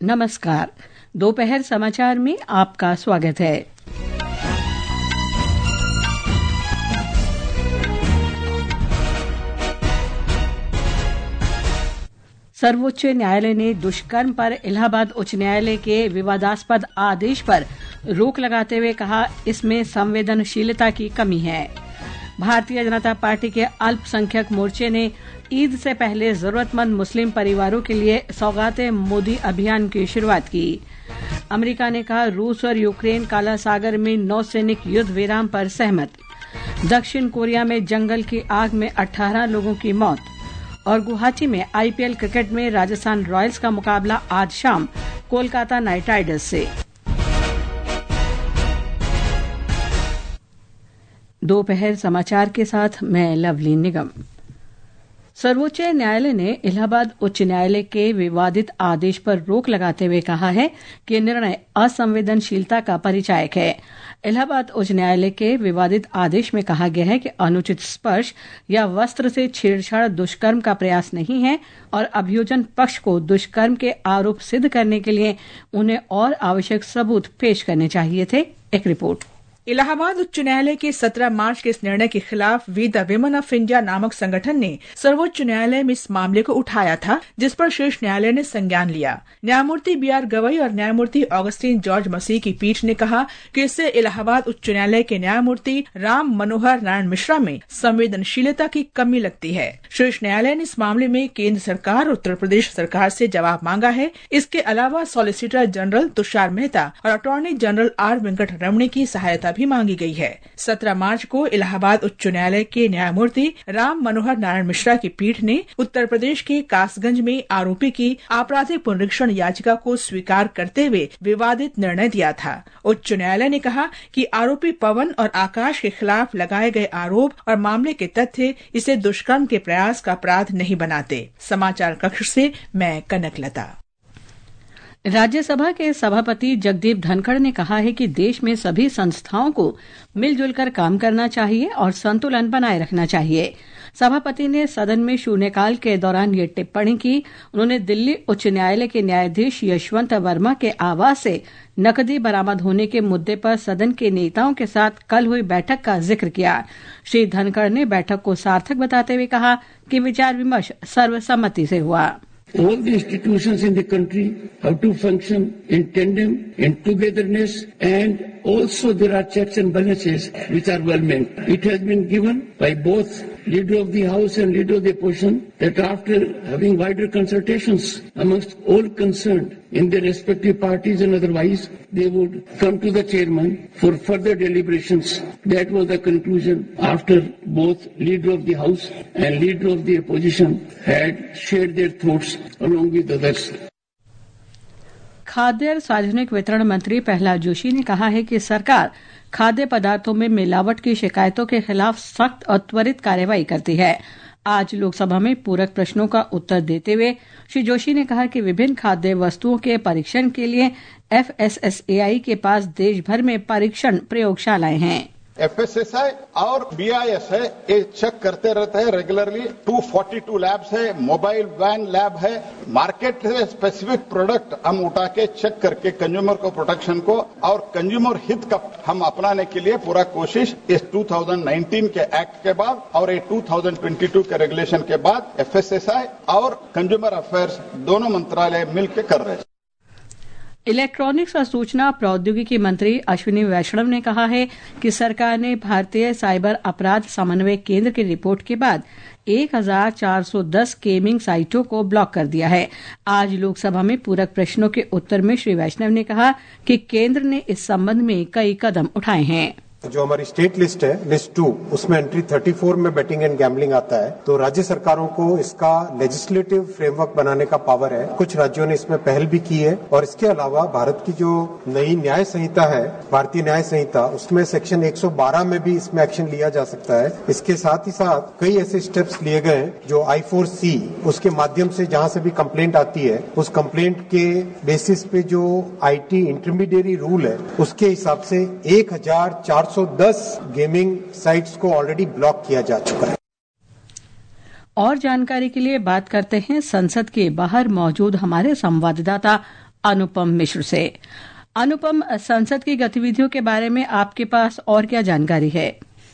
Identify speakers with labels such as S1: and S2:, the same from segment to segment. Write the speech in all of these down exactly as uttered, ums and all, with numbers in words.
S1: नमस्कार। दोपहर समाचार में आपका स्वागत है। सर्वोच्च न्यायालय ने दुष्कर्म पर इलाहाबाद उच्च न्यायालय के विवादास्पद आदेश पर रोक लगाते हुए कहा, इसमें संवेदनशीलता की कमी है। भारतीय जनता पार्टी के अल्पसंख्यक मोर्चे ने ईद से पहले जरूरतमंद मुस्लिम परिवारों के लिए सौगाते मोदी अभियान की शुरुआत की। अमेरिका ने कहा, रूस और यूक्रेन काला सागर में नौसैनिक युद्ध विराम पर सहमत। दक्षिण कोरिया में जंगल की आग में अठारह लोगों की मौत। और गुवाहाटी में आईपीएल क्रिकेट में राजस्थान रॉयल्स का मुकाबला आज शाम कोलकाता नाइट राइडर्स से। दोपहर समाचार के साथ मैं लवली निगम। सर्वोच्च न्यायालय ने इलाहाबाद उच्च न्यायालय के विवादित आदेश पर रोक लगाते हुए कहा है कि निर्णय असंवेदनशीलता का परिचायक है। इलाहाबाद उच्च न्यायालय के विवादित आदेश में कहा गया है कि अनुचित स्पर्श या वस्त्र से छेड़छाड़ दुष्कर्म का प्रयास नहीं है और अभियोजन पक्ष को दुष्कर्म के आरोप सिद्ध करने के लिए उन्हें और आवश्यक सबूत पेश करने चाहिए थे। एक रिपोर्ट।
S2: इलाहाबाद उच्च न्यायालय के सत्रह मार्च के इस निर्णय के खिलाफ we the women of India नामक संगठन ने सर्वोच्च न्यायालय में इस मामले को उठाया था, जिस पर शीर्ष न्यायालय ने संज्ञान लिया। न्यायमूर्ति बी आर गवई और न्यायमूर्ति ऑगस्टीन जॉर्ज मसीह की पीठ ने कहा कि इससे इलाहाबाद उच्च न्यायालय के न्यायमूर्ति राम मनोहर नारायण मिश्रा में संवेदनशीलता की कमी लगती है। शीर्ष न्यायालय ने इस मामले में केंद्र सरकार और उत्तर प्रदेश सरकार से जवाब मांगा है। इसके अलावा सॉलिसिटर जनरल तुषार मेहता और अटॉर्नी जनरल आर वेंकट रमणी की सहायता भी मांगी गई है। सत्रह मार्च को इलाहाबाद उच्च न्यायालय के न्यायमूर्ति राम मनोहर नारायण मिश्रा की पीठ ने उत्तर प्रदेश के कासगंज में आरोपी की आपराधिक पुनरीक्षण याचिका को स्वीकार करते हुए विवादित निर्णय दिया था। उच्च न्यायालय ने कहा कि आरोपी पवन और आकाश के खिलाफ लगाए गए आरोप और मामले के तथ्य इसे दुष्कर्म के प्रयास का अपराध नहीं बनाते। समाचार कक्ष से मैं कनकलता।
S1: राज्यसभा के सभापति जगदीप धनखड़ ने कहा है कि देश में सभी संस्थाओं को मिलजुल कर काम करना चाहिए और संतुलन बनाए रखना चाहिए। सभापति ने सदन में शून्यकाल के दौरान ये टिप्पणी की। उन्होंने दिल्ली उच्च न्यायालय के न्यायाधीश यशवंत वर्मा के आवास से नकदी बरामद होने के मुद्दे पर सदन के नेताओं के साथ कल हुई बैठक का जिक्र किया। श्री धनखड़ ने बैठक को सार्थक बताते हुए कहा कि विचार विमर्श सर्वसम्मति से हुआ।
S3: All the institutions in the country have to function in tandem, in togetherness, and also there are checks and balances which are well meant. It has been given by both Leader of the House and Leader of the Opposition that after having wider consultations amongst all concerned in their respective parties and otherwise, they would come to the chairman for further deliberations. That was the conclusion after both Leader of the House and Leader of the Opposition had shared their thoughts along with others.
S1: खाद्य और सार्वजनिक वितरण मंत्री प्रहलाद जोशी ने कहा है कि सरकार खाद्य पदार्थों में मिलावट की शिकायतों के खिलाफ सख्त और त्वरित कार्रवाई करती है। आज लोकसभा में पूरक प्रश्नों का उत्तर देते हुए श्री जोशी ने कहा कि विभिन्न खाद्य वस्तुओं के परीक्षण के लिए F S S A I के पास देश भर में परीक्षण प्रयोगशालाएं हैं।
S4: एफ एस एस आई और बी आई एस है, ये चेक करते रहते हैं रेगुलरली। दो सौ बयालीस लैब्स है, मोबाइल वैन लैब है। मार्केट से स्पेसिफिक प्रोडक्ट हम उठा के चेक करके कंज्यूमर को प्रोटेक्शन को और कंज्यूमर हित का हम अपनाने के लिए पूरा कोशिश इस दो हज़ार उन्नीस के एक्ट के बाद और ये दो हज़ार बाईस के रेगुलेशन के बाद एफ एस एस आई और कंज्यूमर अफेयर्स दोनों मंत्रालय मिलकर कर रहे हैं।
S1: इलेक्ट्रॉनिक्स और सूचना प्रौद्योगिकी मंत्री अश्विनी वैष्णव ने कहा है कि सरकार ने भारतीय साइबर अपराध समन्वय केंद्र की रिपोर्ट के बाद एक हज़ार चार सौ दस गेमिंग साइटों को ब्लॉक कर दिया है। आज लोकसभा में पूरक प्रश्नों के उत्तर में श्री वैष्णव ने कहा कि केंद्र ने इस संबंध में कई कदम उठाए हैं।
S5: जो हमारी स्टेट लिस्ट है, लिस्ट टू, उसमें एंट्री चौंतीस में बेटिंग एंड गैम्बलिंग आता है। तो राज्य सरकारों को इसका लेजिस्लेटिव फ्रेमवर्क बनाने का पावर है। कुछ राज्यों ने इसमें पहल भी की है और इसके अलावा भारत की जो नई न्याय संहिता है, भारतीय न्याय संहिता, उसमें सेक्शन एक सौ बारह में भी इसमें एक्शन लिया जा सकता है। इसके साथ ही साथ कई ऐसे स्टेप्स लिए गए हैं जो आई फोर सी, उसके माध्यम से जहां से भी कंप्लेंट आती है, उस कंप्लेंट के बेसिस पे जो आई टी इंटरमीडिएरी रूल है, उसके हिसाब से एक हजार चार सौ दस गेमिंग साइट्स को ऑलरेडी ब्लॉक किया जा चुका है।
S1: और जानकारी के लिए बात करते हैं संसद के बाहर मौजूद हमारे संवाददाता अनुपम मिश्र से। अनुपम, संसद की गतिविधियों के बारे में आपके पास और क्या जानकारी है?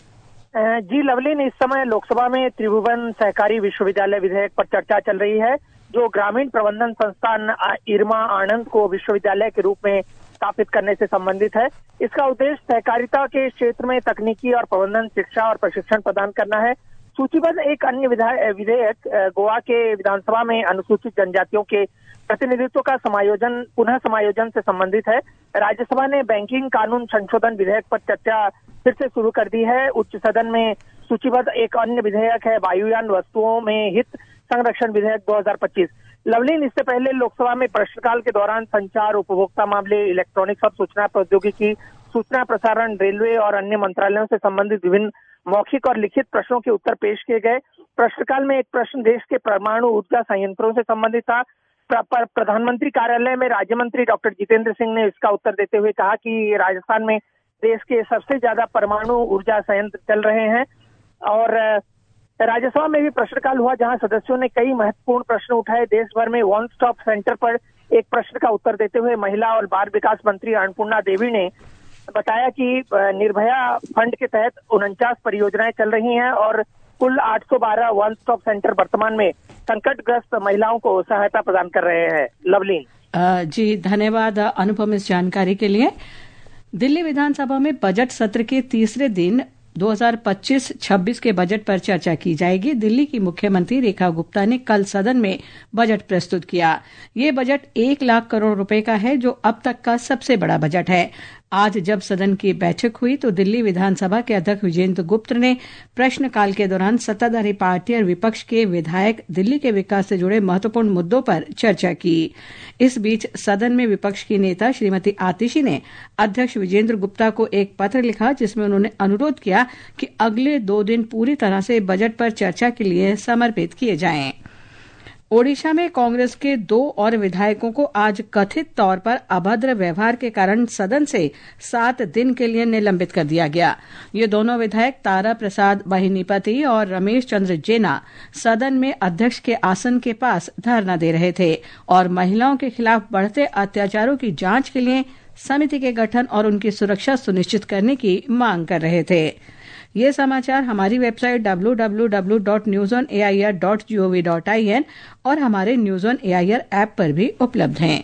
S6: जी लवलीन, इस समय लोकसभा में त्रिभुवन सहकारी विश्वविद्यालय विधेयक पर चर्चा चल रही है, जो ग्रामीण प्रबंधन संस्थान इरमा आनंद को विश्वविद्यालय के रूप में स्थापित करने से संबंधित है। इसका उद्देश्य सहकारिता के क्षेत्र में तकनीकी और प्रबंधन शिक्षा और प्रशिक्षण प्रदान करना है। सूचीबद्ध एक अन्य विधेयक गोवा के विधानसभा में अनुसूचित जनजातियों के प्रतिनिधित्व का समायोजन पुनः समायोजन से संबंधित है। राज्यसभा ने बैंकिंग कानून संशोधन विधेयक पर चर्चा फिर से शुरू कर दी है। उच्च सदन में सूचीबद्ध एक अन्य विधेयक है वायुयान वस्तुओं में हित संरक्षण विधेयक दो हज़ार पच्चीस। लवलीन, इससे पहले लोकसभा में प्रश्नकाल के दौरान संचार, उपभोक्ता मामले, इलेक्ट्रॉनिक्स और सूचना प्रौद्योगिकी, सूचना प्रसारण, रेलवे और अन्य मंत्रालयों से संबंधित विभिन्न मौखिक और लिखित प्रश्नों के उत्तर पेश किए गए। प्रश्नकाल में एक प्रश्न देश के परमाणु ऊर्जा संयंत्रों से संबंधित था। प्र, प्रधानमंत्री कार्यालय में राज्य मंत्री डॉक्टर जितेंद्र सिंह ने इसका उत्तर देते हुए कहा कि राजस्थान में देश के सबसे ज्यादा परमाणु ऊर्जा संयंत्र चल रहे हैं। और राज्यसभा में भी प्रश्नकाल हुआ, जहां सदस्यों ने कई महत्वपूर्ण प्रश्न उठाए। देश भर में वन स्टॉप सेंटर पर एक प्रश्न का उत्तर देते हुए महिला और बाल विकास मंत्री अन्नपूर्णा देवी ने बताया कि निर्भया फंड के तहत उनचास परियोजनाएं चल रही हैं और कुल आठ सौ बारह वन स्टॉप सेंटर वर्तमान में संकटग्रस्त महिलाओं को सहायता प्रदान कर रहे हैं। लवलीन
S1: जी, धन्यवाद अनुपम इस जानकारी के लिए। दिल्ली विधानसभा में बजट सत्र के तीसरे दिन दो हज़ार पच्चीस छब्बीस के बजट पर चर्चा की जाएगी। दिल्ली की मुख्यमंत्री रेखा गुप्ता ने कल सदन में बजट प्रस्तुत किया। ये बजट एक लाख करोड़ रुपए का है, जो अब तक का सबसे बड़ा बजट है। आज जब सदन की बैठक हुई तो दिल्ली विधानसभा के अध्यक्ष विजेंद्र गुप्ता ने प्रश्नकाल के दौरान सत्ताधारी पार्टी और विपक्ष के विधायक दिल्ली के विकास से जुड़े महत्वपूर्ण मुद्दों पर चर्चा की। इस बीच सदन में विपक्ष की नेता श्रीमती आतिशी ने अध्यक्ष विजेंद्र गुप्ता को एक पत्र लिखा, जिसमें उन्होंने अनुरोध किया कि अगले दो दिन पूरी तरह से बजट पर चर्चा के लिए समर्पित किए जाएं। ओडिशा में कांग्रेस के दो और विधायकों को आज कथित तौर पर अभद्र व्यवहार के कारण सदन से सात दिन के लिए निलंबित कर दिया गया। ये दोनों विधायक तारा प्रसाद वाहिनीपति और रमेश चंद्र जेना सदन में अध्यक्ष के आसन के पास धरना दे रहे थे और महिलाओं के खिलाफ बढ़ते अत्याचारों की जांच के लिए समिति के गठन और उनकी सुरक्षा सुनिश्चित करने की मांग कर रहे थे। ये समाचार हमारी website W W W dot news on A I R dot G O V dot I N और हमारे news on A I R app पर भी उपलब्ध हैं।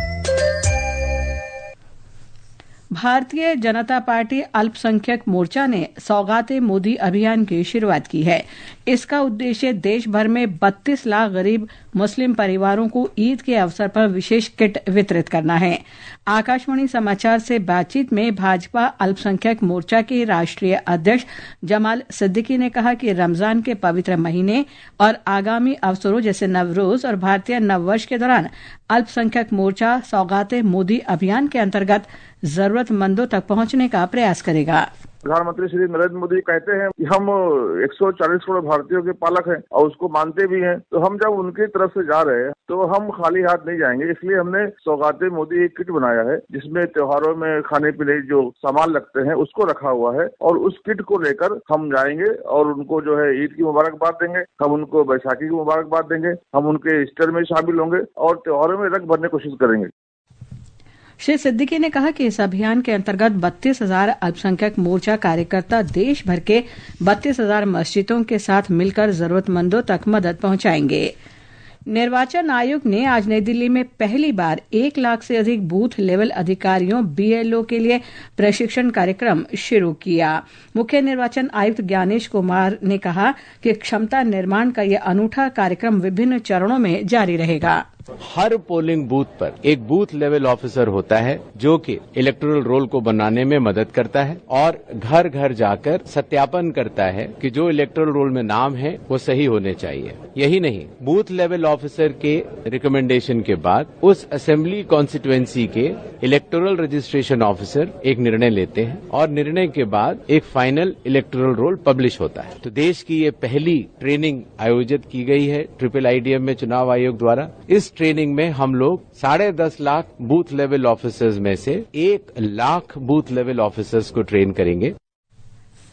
S1: भारतीय जनता पार्टी अल्पसंख्यक मोर्चा ने सौगाते मोदी अभियान की शुरुआत की है। इसका उद्देश्य देश भर में बत्तीस लाख गरीब मुस्लिम परिवारों को ईद के अवसर पर विशेष किट वितरित करना है। आकाशवाणी समाचार से बातचीत में भाजपा अल्पसंख्यक मोर्चा के राष्ट्रीय अध्यक्ष जमाल सिद्दीकी ने कहा कि रमजान के पवित्र महीने और आगामी अवसरों जैसे नवरोज और भारतीय नववर्ष के दौरान अल्पसंख्यक मोर्चा सौगाते मोदी अभियान के अंतर्गत जरूरतमंदों तक पहुंचने का प्रयास करेगा।
S7: प्रधानमंत्री श्री नरेंद्र मोदी कहते हैं कि हम एक सौ चालीस करोड़ भारतीयों के पालक हैं और उसको मानते भी हैं, तो हम जब उनकी तरफ से जा रहे हैं तो हम खाली हाथ नहीं जाएंगे। इसलिए हमने सौगाते मोदी एक किट बनाया है, जिसमें त्योहारों में खाने पीने जो सामान लगते हैं उसको रखा हुआ है और उस किट को लेकर हम जाएंगे और उनको जो है ईद की मुबारकबाद देंगे, हम उनको बैसाखी की मुबारकबाद देंगे, हम उनके ईस्टर में शामिल होंगे और त्योहारों में रंग भरने की कोशिश करेंगे।
S1: श्री सिद्दीकी ने कहा कि इस अभियान के अंतर्गत बत्तीस हजार अल्पसंख्यक मोर्चा कार्यकर्ता देश भर के बत्तीस हजार मस्जिदों के साथ मिलकर जरूरतमंदों तक मदद पहुंचाएंगे। निर्वाचन आयोग ने आज नई दिल्ली में पहली बार एक लाख से अधिक बूथ लेवल अधिकारियों बी एल ओ के लिए प्रशिक्षण कार्यक्रम शुरू किया। मुख्य निर्वाचन आयुक्त ज्ञानेश कुमार ने कहा कि क्षमता निर्माण का यह अनूठा कार्यक्रम विभिन्न चरणों में जारी रहेगा।
S8: हर पोलिंग बूथ पर एक बूथ लेवल ऑफिसर होता है जो कि इलेक्टोरल रोल को बनाने में मदद करता है और घर घर जाकर सत्यापन करता है कि जो इलेक्टोरल रोल में नाम है वो सही होने चाहिए। यही नहीं, बूथ लेवल ऑफिसर के रिकमेंडेशन के बाद उस असेंबली कॉन्स्टिट्यूएंसी के इलेक्टोरल रजिस्ट्रेशन ऑफिसर एक निर्णय लेते हैं और निर्णय के बाद एक फाइनल इलेक्टोरल रोल पब्लिश होता है। तो देश की ये पहली ट्रेनिंग आयोजित की गई है ट्रिपल आईडीएम में चुनाव आयोग द्वारा। इस ट्रेनिंग में हम लोग साढ़े दस लाख बूथ लेवल ऑफिसर्स में से एक लाख बूथ लेवल ऑफिसर्स को ट्रेन करेंगे।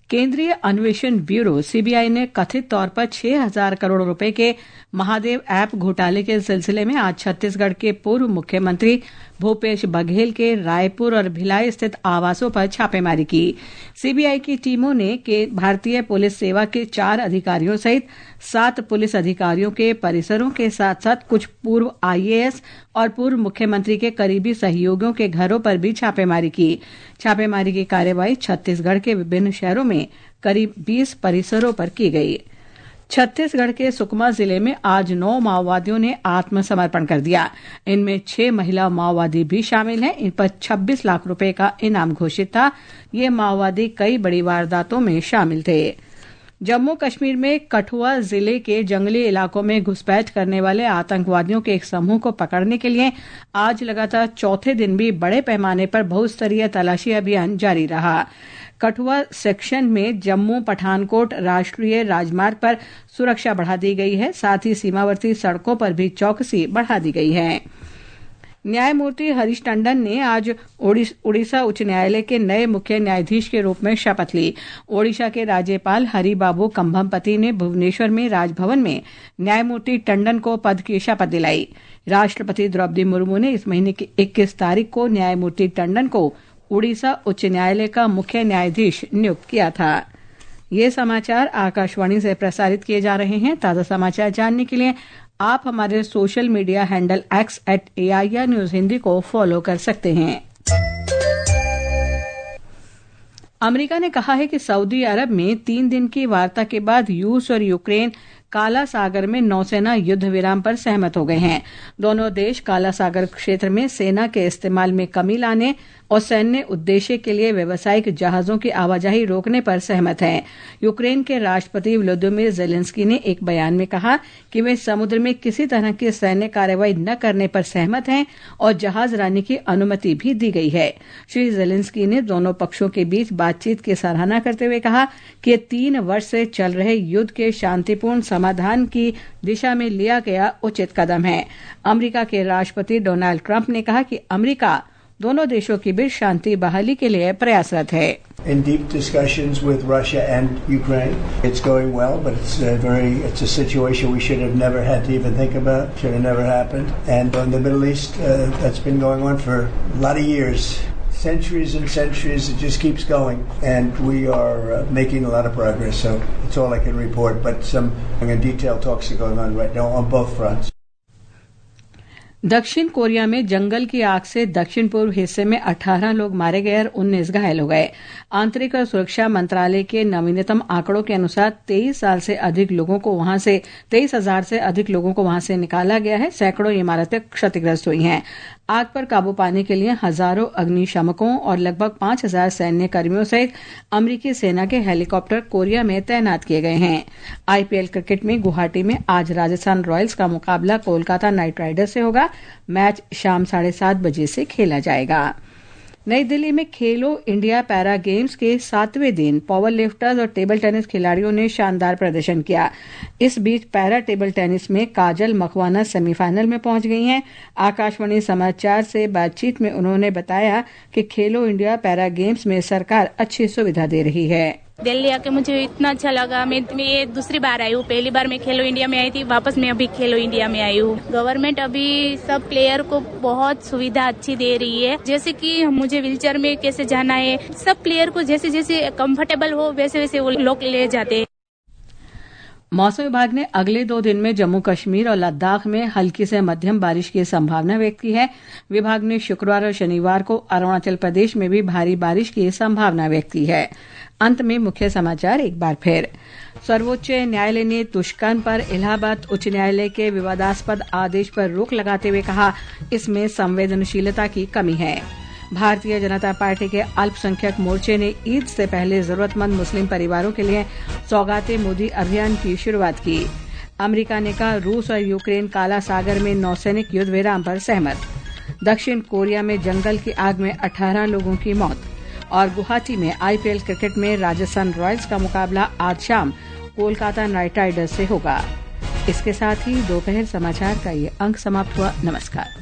S1: केंद्रीय अन्वेषण ब्यूरो सीबीआई ने कथित तौर पर छह हजार करोड़ रुपए के महादेव ऐप घोटाले के सिलसिले में आज छत्तीसगढ़ के पूर्व मुख्यमंत्री भूपेश बघेल के रायपुर और भिलाई स्थित आवासों पर छापेमारी की। सीबीआई की टीमों ने के भारतीय पुलिस सेवा के चार अधिकारियों सहित सात पुलिस अधिकारियों के परिसरों के साथ साथ कुछ पूर्व आईएएस और पूर्व मुख्यमंत्री के करीबी सहयोगियों के घरों पर भी छापेमारी की। छापेमारी की कार्रवाई छत्तीसगढ़ के विभिन्न शहरों में करीब बीस परिसरों पर की गई। छत्तीसगढ़ के सुकमा जिले में आज नौ माओवादियों ने आत्मसमर्पण कर दिया। इनमें छह महिला माओवादी भी शामिल हैं। इन पर छब्बीस लाख रुपए का इनाम घोषित था। ये माओवादी कई बड़ी वारदातों में शामिल थे। जम्मू कश्मीर में कठुआ जिले के जंगली इलाकों में घुसपैठ करने वाले आतंकवादियों के एक समूह को पकड़ने के लिए आज लगातार चौथे दिन भी बड़े पैमाने पर बहुस्तरीय तलाशी अभियान जारी रहा। कठुआ सेक्शन में जम्मू पठानकोट राष्ट्रीय राजमार्ग पर सुरक्षा बढ़ा दी गई है। साथ ही सीमावर्ती सड़कों पर भी चौकसी बढ़ा दी गई है। न्यायमूर्ति हरीश टंडन ने आज ओडिशा उच्च न्यायालय के नए मुख्य न्यायाधीश के रूप में शपथ ली। ओडिशा के राज्यपाल हरिबाबू कंभमपति ने भुवनेश्वर में राजभवन में न्यायमूर्ति टंडन को पद की शपथ दिलाई। राष्ट्रपति द्रौपदी मुर्मू ने इस महीने की इक्कीस तारीख को न्यायमूर्ति टंडन को ओडिशा उच्च न्यायालय का मुख्य न्यायाधीश नियुक्त किया था। ये समाचार आकाशवाणी से प्रसारित किए जा रहे हैं। ताजा समाचार जानने के लिए आप हमारे social media handle X at AIR news Hindi को फॉलो कर सकते हैं। अमेरिका ने कहा है कि सऊदी अरब में तीन दिन की वार्ता के बाद रूस और यूक्रेन काला सागर में नौसेना युद्ध विराम पर सहमत हो गए हैं। दोनों देश काला सागर क्षेत्र में सेना के इस्तेमाल में कमी लाने और सैन्य उद्देश्य के लिए व्यावसायिक जहाजों की आवाजाही रोकने पर सहमत हैं। यूक्रेन के राष्ट्रपति व्लादिमीर जेलेंस्की ने एक बयान में कहा कि वे समुद्र में किसी तरह की सैन्य कार्रवाई न करने पर सहमत हैं और जहाज रानी की अनुमति भी दी गई है। श्री जेलेंस्की ने दोनों पक्षों के बीच बातचीत की सराहना करते हुए कहा कि ये तीन वर्ष से चल रहे युद्ध के शांतिपूर्ण समाधान की दिशा में लिया गया उचित कदम है। अमेरिका के राष्ट्रपति डोनाल्ड ट्रंप ने कहा कि अमेरिका दोनों देशों के बीच शांति बहाली के लिए प्रयासरत है।
S9: In deep discussions with Russia and Ukraine, it's going well, but it's a very, it's a situation we should have never had to even think about. Should have never happened. And in the Middle East, uh, that's been going on for a lot of years, centuries and centuries. It just keeps going, and we are uh, making a lot of progress. So that's all I can report. But some detailed talks are going on right now on both fronts.
S1: दक्षिण Korea में जंगल की आग से दक्षिण पूर्व हिस्से में अठारह लोग मारे गए और उन्नीस घायल हो गए। आंतरिक और सुरक्षा मंत्रालय के नवीनतम आंकड़ों के अनुसार तेईस साल से अधिक लोगों को वहां से तेईस हजार से अधिक लोगों को वहां से निकाला गया है। सैकड़ों इमारतें क्षतिग्रस्त हुई हैं। आग पर काबू पाने के लिए हजारों अग्निशमकों और लगभग पांच हजार सैन्य कर्मियों सहित अमेरिकी सेना के हेलीकॉप्टर कोरिया में तैनात किए गए हैं। आईपीएल क्रिकेट में गुवाहाटी में आज राजस्थान रॉयल्स का मुकाबला कोलकाता नाइट राइडर्स से होगा। मैच शाम साढ़े सात बजे से खेला जाएगा। नई दिल्ली में खेलो इंडिया पैरा गेम्स के सातवें दिन पावर लिफ्टर्स और टेबल टेनिस खिलाड़ियों ने शानदार प्रदर्शन किया। इस बीच पैरा टेबल टेनिस में काजल मखवाना सेमीफाइनल में पहुंच गई हैं। आकाशवाणी समाचार से बातचीत में उन्होंने बताया कि खेलो इंडिया पैरा गेम्स में सरकार अच्छी सुविधा दे रही है।
S10: दिल्ली आके मुझे इतना अच्छा लगा। मैं, मैं ये दूसरी बार आई हूँ। पहली बार मैं खेलो इंडिया में आई थी, वापस मैं अभी खेलो इंडिया में आई हूँ। गवर्नमेंट अभी सब प्लेयर को बहुत सुविधा अच्छी दे रही है, जैसे कि मुझे व्हीलचेयर में कैसे जाना है, सब प्लेयर को जैसे जैसे कंफर्टेबल हो वैसे वैसे वो लोग ले जाते हैं।
S1: मौसम विभाग ने अगले दो दिन में जम्मू कश्मीर और लद्दाख में हल्की से मध्यम बारिश की संभावना व्यक्त की है। विभाग ने शुक्रवार और शनिवार को अरुणाचल प्रदेश में भी भारी बारिश की संभावना व्यक्त की है। अंत में मुख्य समाचार एक बार फिर। सर्वोच्च न्यायालय ने दुष्कर्म पर इलाहाबाद उच्च न्यायालय के विवादास्पद आदेश पर रोक लगाते हुए कहा, इसमें संवेदनशीलता की कमी है। भारतीय जनता पार्टी के अल्पसंख्यक मोर्चे ने ईद से पहले जरूरतमंद मुस्लिम परिवारों के लिए सौगाते मोदी अभियान की शुरुआत की। अमेरिका ने कहा, रूस और यूक्रेन काला सागर में नौसैनिक युद्ध विराम पर सहमत। दक्षिण कोरिया में जंगल की आग में अठारह लोगों की मौत। और गुवाहाटी में आईपीएल क्रिकेट में राजस्थान रॉयल्स का मुकाबला आज शाम कोलकाता नाइट राइडर्स से होगा। इसके साथ ही दोपहर समाचार का ये अंक समाप्त हुआ। नमस्कार।